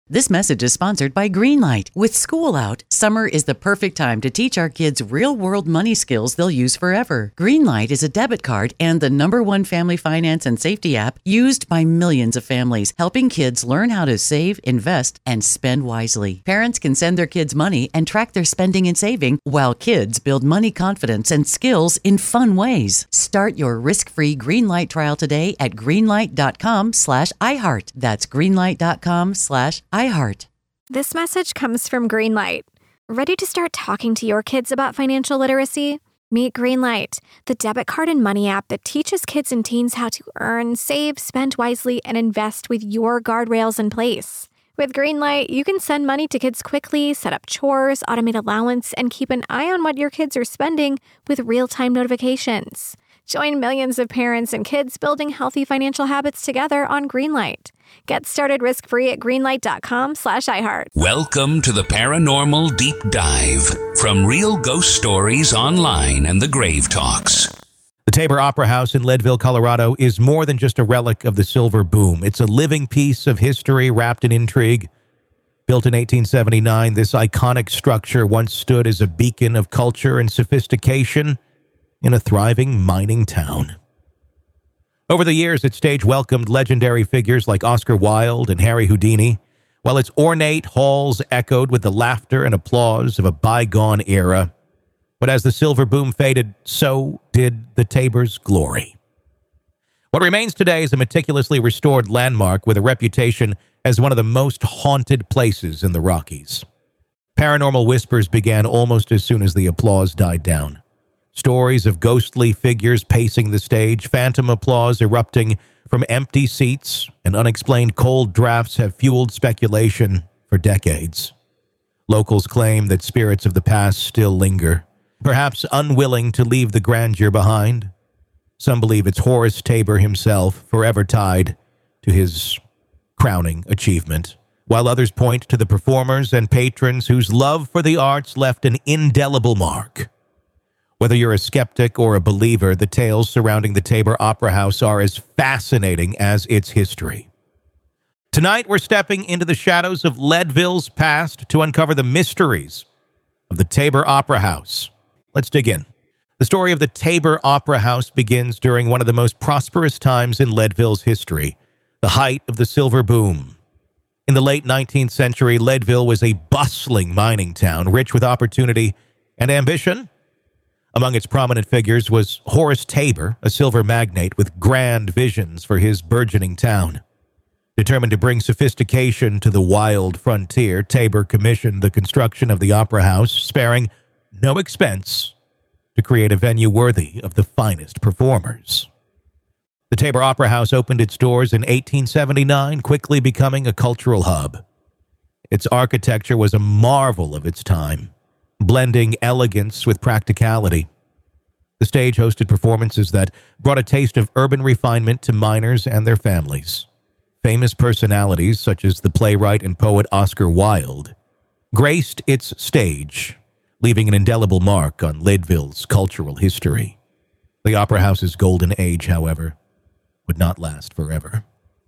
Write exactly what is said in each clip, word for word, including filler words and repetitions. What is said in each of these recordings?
This message is sponsored by Greenlight. With school out, summer is the perfect time to teach our kids real-world money skills they'll use forever. Greenlight is a debit card and the number one family finance and safety app used by millions of families, helping kids learn how to save, invest, and spend wisely. Parents can send their kids money and track their spending and saving, while kids build money confidence and skills in fun ways. Start your risk-free Greenlight trial today at greenlight.com slash iHeart. That's greenlight.com slash iHeart. iHeart. This message comes from Greenlight. Ready to start talking to your kids about financial literacy? Meet Greenlight, the debit card and money app that teaches kids and teens how to earn, save, spend wisely, and invest with your guardrails in place. With Greenlight, you can send money to kids quickly, set up chores, automate allowance, and keep an eye on what your kids are spending with real-time notifications. Join millions of parents and kids building healthy financial habits together on Greenlight. Get started risk-free at greenlight.com slash iHeart. Welcome to the Paranormal Deep Dive from Real Ghost Stories Online and the Grave Talks. The Tabor Opera House in Leadville, Colorado is more than just a relic of the silver boom. It's a living piece of history wrapped in intrigue. Built in eighteen seventy-nine, this iconic structure once stood as a beacon of culture and sophistication in a thriving mining town. Over the years, its stage welcomed legendary figures like Oscar Wilde and Harry Houdini, while its ornate halls echoed with the laughter and applause of a bygone era. But as the silver boom faded, so did the Tabor's glory. What remains today is a meticulously restored landmark with a reputation as one of the most haunted places in the Rockies. Paranormal whispers began almost as soon as the applause died down. Stories of ghostly figures pacing the stage, phantom applause erupting from empty seats, and unexplained cold drafts have fueled speculation for decades. Locals claim that spirits of the past still linger, perhaps unwilling to leave the grandeur behind. Some believe it's Horace Tabor himself, forever tied to his crowning achievement, while others point to the performers and patrons whose love for the arts left an indelible mark. Whether you're a skeptic or a believer, the tales surrounding the Tabor Opera House are as fascinating as its history. Tonight, we're stepping into the shadows of Leadville's past to uncover the mysteries of the Tabor Opera House. Let's dig in. The story of the Tabor Opera House begins during one of the most prosperous times in Leadville's history, the height of the silver boom. In the late nineteenth century, Leadville was a bustling mining town, rich with opportunity and ambition. Among its prominent figures was Horace Tabor, a silver magnate with grand visions for his burgeoning town. Determined to bring sophistication to the wild frontier, Tabor commissioned the construction of the Opera House, sparing no expense to create a venue worthy of the finest performers. The Tabor Opera House opened its doors in eighteen seventy-nine, quickly becoming a cultural hub. Its architecture was a marvel of its time, blending elegance with practicality. The stage hosted performances that brought a taste of urban refinement to miners and their families. Famous personalities, such as the playwright and poet Oscar Wilde, graced its stage, leaving an indelible mark on Leadville's cultural history. The Opera House's golden age, however, would not last forever.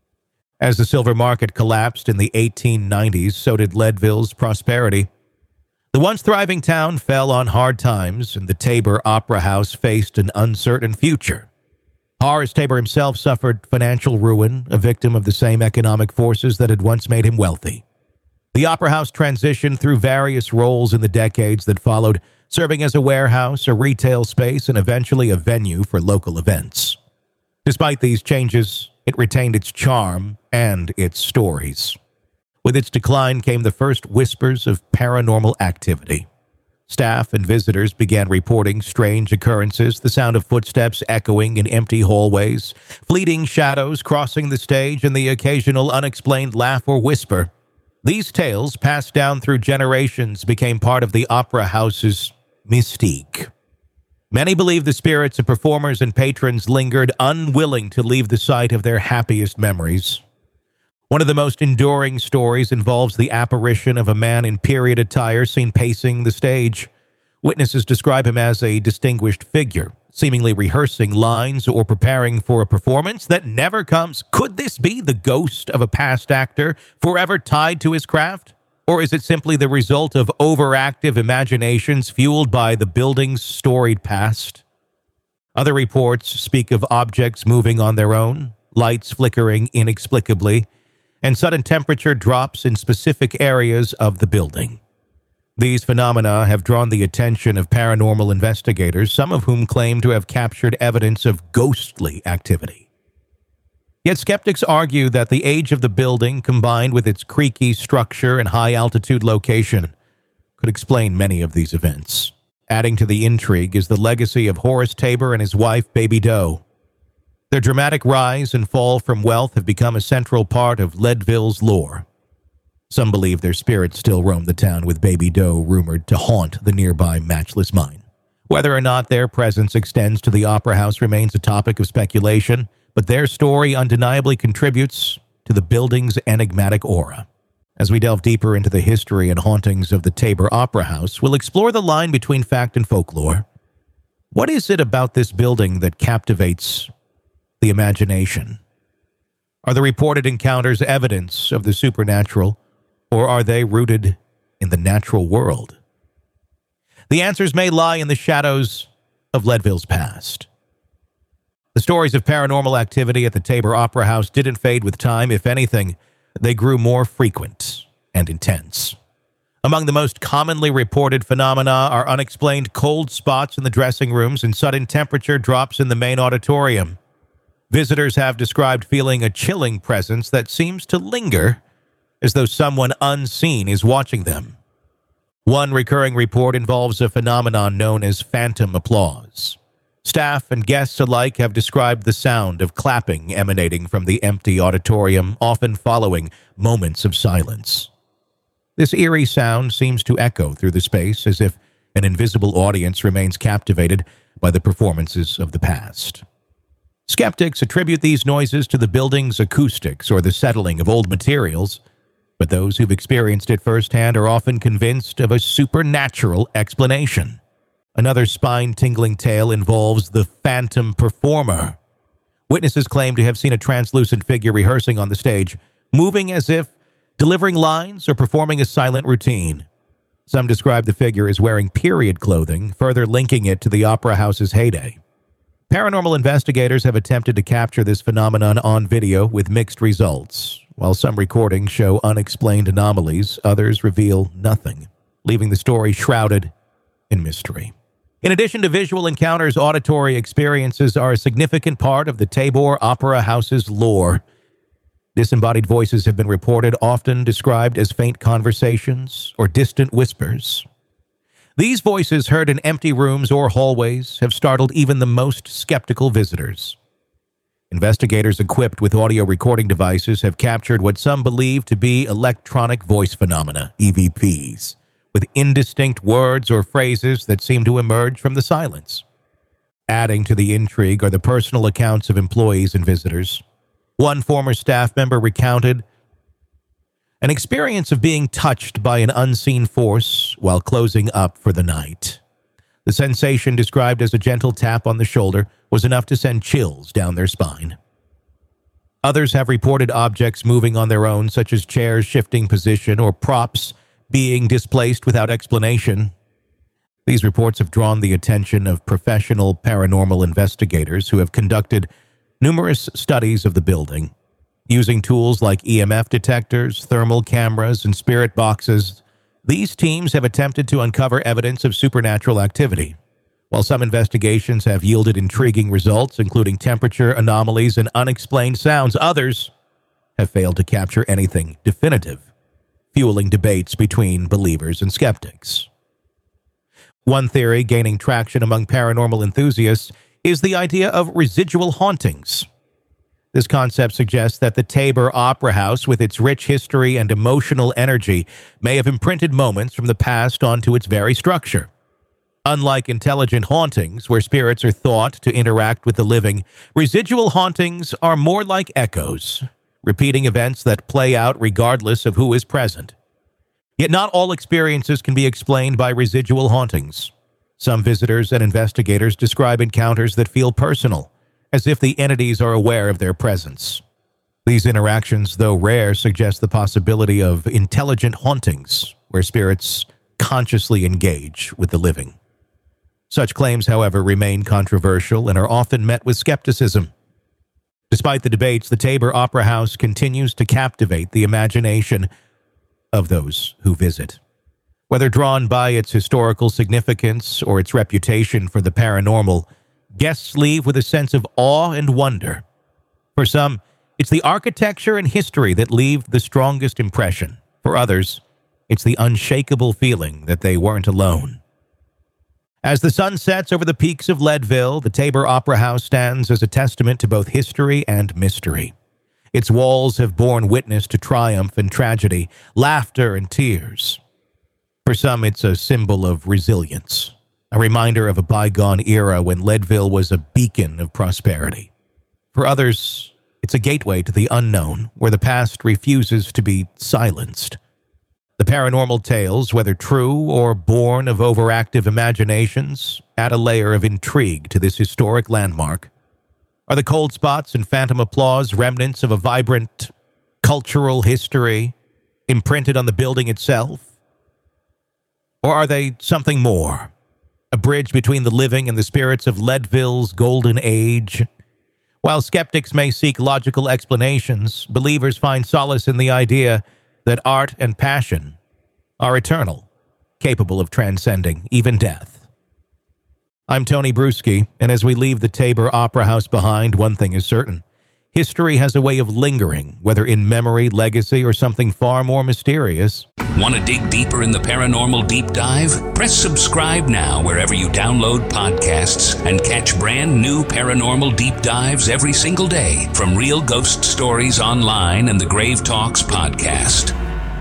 As the silver market collapsed in the eighteen nineties, so did Leadville's prosperity. The once thriving town fell on hard times, and the Tabor Opera House faced an uncertain future. Horace Tabor himself suffered financial ruin, a victim of the same economic forces that had once made him wealthy. The Opera House transitioned through various roles in the decades that followed, serving as a warehouse, a retail space, and eventually a venue for local events. Despite these changes, it retained its charm and its stories. With its decline came the first whispers of paranormal activity. Staff and visitors began reporting strange occurrences, the sound of footsteps echoing in empty hallways, fleeting shadows crossing the stage, and the occasional unexplained laugh or whisper. These tales, passed down through generations, became part of the Opera House's mystique. Many believe the spirits of performers and patrons lingered, unwilling to leave the site of their happiest memories. One of the most enduring stories involves the apparition of a man in period attire seen pacing the stage. Witnesses describe him as a distinguished figure, seemingly rehearsing lines or preparing for a performance that never comes. Could this be the ghost of a past actor forever tied to his craft? Or is it simply the result of overactive imaginations fueled by the building's storied past? Other reports speak of objects moving on their own, lights flickering inexplicably, and sudden temperature drops in specific areas of the building. These phenomena have drawn the attention of paranormal investigators, some of whom claim to have captured evidence of ghostly activity. Yet skeptics argue that the age of the building, combined with its creaky structure and high-altitude location, could explain many of these events. Adding to the intrigue is the legacy of Horace Tabor and his wife, Baby Doe. Their dramatic rise and fall from wealth have become a central part of Leadville's lore. Some believe their spirits still roam the town, with Baby Doe rumored to haunt the nearby Matchless Mine. Whether or not their presence extends to the Opera House remains a topic of speculation, but their story undeniably contributes to the building's enigmatic aura. As we delve deeper into the history and hauntings of the Tabor Opera House, we'll explore the line between fact and folklore. What is it about this building that captivates the imagination? Are the reported encounters evidence of the supernatural, or are they rooted in the natural world? The answers may lie in the shadows of Leadville's past. The stories of paranormal activity at the Tabor Opera House didn't fade with time. If anything, they grew more frequent and intense. Among the most commonly reported phenomena are unexplained cold spots in the dressing rooms and sudden temperature drops in the main auditorium. Visitors have described feeling a chilling presence that seems to linger, as though someone unseen is watching them. One recurring report involves a phenomenon known as phantom applause. Staff and guests alike have described the sound of clapping emanating from the empty auditorium, often following moments of silence. This eerie sound seems to echo through the space as if an invisible audience remains captivated by the performances of the past. Skeptics attribute these noises to the building's acoustics or the settling of old materials, but those who've experienced it firsthand are often convinced of a supernatural explanation. Another spine-tingling tale involves the phantom performer. Witnesses claim to have seen a translucent figure rehearsing on the stage, moving as if delivering lines or performing a silent routine. Some describe the figure as wearing period clothing, further linking it to the Opera House's heyday. Paranormal investigators have attempted to capture this phenomenon on video with mixed results. While some recordings show unexplained anomalies, others reveal nothing, leaving the story shrouded in mystery. In addition to visual encounters, auditory experiences are a significant part of the Tabor Opera House's lore. Disembodied voices have been reported, often described as faint conversations or distant whispers. These voices, heard in empty rooms or hallways, have startled even the most skeptical visitors. Investigators equipped with audio recording devices have captured what some believe to be electronic voice phenomena, E V Ps, with indistinct words or phrases that seem to emerge from the silence. Adding to the intrigue are the personal accounts of employees and visitors. One former staff member recounted an experience of being touched by an unseen force while closing up for the night. The sensation, described as a gentle tap on the shoulder, was enough to send chills down their spine. Others have reported objects moving on their own, such as chairs shifting position or props being displaced without explanation. These reports have drawn the attention of professional paranormal investigators who have conducted numerous studies of the building. Using tools like E M F detectors, thermal cameras, and spirit boxes, these teams have attempted to uncover evidence of supernatural activity. While some investigations have yielded intriguing results, including temperature anomalies and unexplained sounds, others have failed to capture anything definitive, fueling debates between believers and skeptics. One theory gaining traction among paranormal enthusiasts is the idea of residual hauntings. This concept suggests that the Tabor Opera House, with its rich history and emotional energy, may have imprinted moments from the past onto its very structure. Unlike intelligent hauntings, where spirits are thought to interact with the living, residual hauntings are more like echoes, repeating events that play out regardless of who is present. Yet not all experiences can be explained by residual hauntings. Some visitors and investigators describe encounters that feel personal, as if the entities are aware of their presence. These interactions, though rare, suggest the possibility of intelligent hauntings, where spirits consciously engage with the living. Such claims, however, remain controversial and are often met with skepticism. Despite the debates, the Tabor Opera House continues to captivate the imagination of those who visit. Whether drawn by its historical significance or its reputation for the paranormal, guests leave with a sense of awe and wonder. For some, it's the architecture and history that leave the strongest impression. For others, it's the unshakable feeling that they weren't alone. As the sun sets over the peaks of Leadville, the Tabor Opera House stands as a testament to both history and mystery. Its walls have borne witness to triumph and tragedy, laughter and tears. For some, it's a symbol of resilience, a reminder of a bygone era when Leadville was a beacon of prosperity. For others, it's a gateway to the unknown, where the past refuses to be silenced. The paranormal tales, whether true or born of overactive imaginations, add a layer of intrigue to this historic landmark. Are the cold spots and phantom applause remnants of a vibrant cultural history imprinted on the building itself? Or are they something more? A bridge between the living and the spirits of Leadville's golden age? While skeptics may seek logical explanations, believers find solace in the idea that art and passion are eternal, capable of transcending even death. I'm Tony Bruschi, and as we leave the Tabor Opera House behind, one thing is certain. History has a way of lingering, whether in memory, legacy, or something far more mysterious. Want to dig deeper in the paranormal deep dive? Press subscribe now wherever you download podcasts and catch brand new paranormal deep dives every single day from Real Ghost Stories Online and the Grave Talks podcast.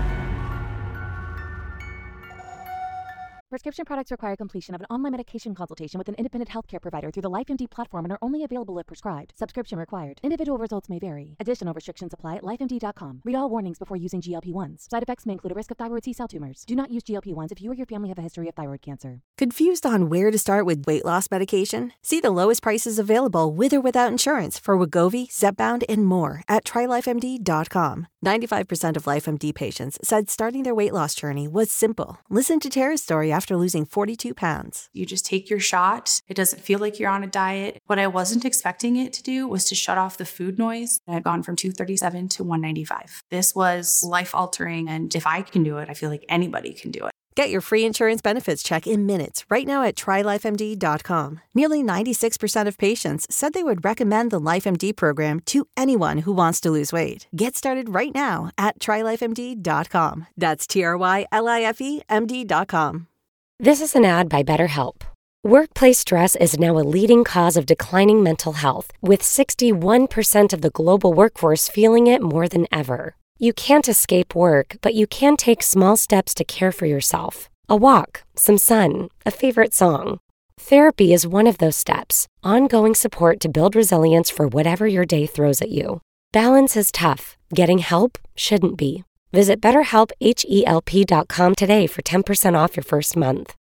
Prescription products require completion of an online medication consultation with an independent healthcare provider through the LifeMD platform and are only available if prescribed. Subscription required. Individual results may vary. Additional restrictions apply at life M D dot com. Read all warnings before using G L P one s. Side effects may include a risk of thyroid C-cell tumors. Do not use G L P one s if you or your family have a history of thyroid cancer. Confused on where to start with weight loss medication? See the lowest prices available with or without insurance for Wegovy, Zepbound, and more at try life M D dot com. ninety-five percent of LifeMD patients said starting their weight loss journey was simple. Listen to Tara's story after losing forty-two pounds. You just take your shot. It doesn't feel like you're on a diet. What I wasn't expecting it to do was to shut off the food noise. I had gone from two thirty-seven to one ninety-five. This was life-altering, and if I can do it, I feel like anybody can do it. Get your free insurance benefits check in minutes right now at try life M D dot com. Nearly ninety-six percent of patients said they would recommend the LifeMD program to anyone who wants to lose weight. Get started right now at try life M D dot com. That's T R Y L I F E M D dot com. This is an ad by BetterHelp. Workplace stress is now a leading cause of declining mental health, with sixty-one percent of the global workforce feeling it more than ever. You can't escape work, but you can take small steps to care for yourself. A walk, some sun, a favorite song. Therapy is one of those steps. Ongoing support to build resilience for whatever your day throws at you. Balance is tough. Getting help shouldn't be. Visit better help help dot com today for ten percent off your first month.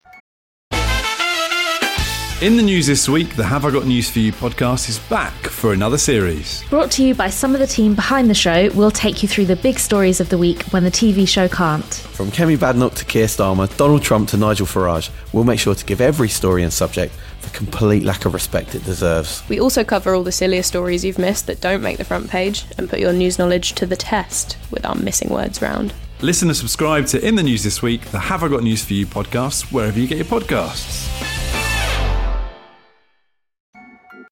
In the news this week, the Have I Got News For You podcast is back for another series. Brought to you by some of the team behind the show, we'll take you through the big stories of the week when the T V show can't. From Kemi Badnoch to Keir Starmer, Donald Trump to Nigel Farage, we'll make sure to give every story and subject the complete lack of respect it deserves. We also cover all the sillier stories you've missed that don't make the front page and put your news knowledge to the test with our missing words round. Listen and subscribe to In the News This Week, the Have I Got News For You podcast, wherever you get your podcasts.